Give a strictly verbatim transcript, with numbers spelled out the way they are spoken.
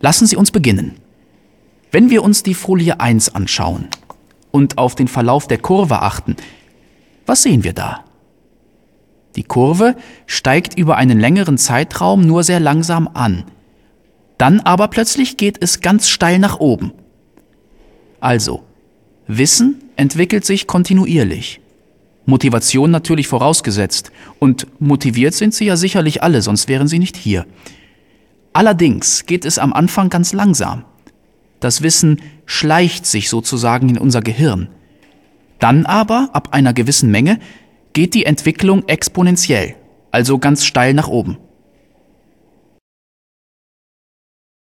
Lassen Sie uns beginnen. Wenn wir uns die Folie eins anschauen und auf den Verlauf der Kurve achten, was sehen wir da? Die Kurve steigt über einen längeren Zeitraum nur sehr langsam an. Dann aber plötzlich geht es ganz steil nach oben. Also, Wissen entwickelt sich kontinuierlich. Motivation natürlich vorausgesetzt. Und motiviert sind Sie ja sicherlich alle, sonst wären Sie nicht hier. Allerdings geht es am Anfang ganz langsam. Das Wissen schleicht sich sozusagen in unser Gehirn. Dann aber, ab einer gewissen Menge, geht die Entwicklung exponentiell, also ganz steil nach oben.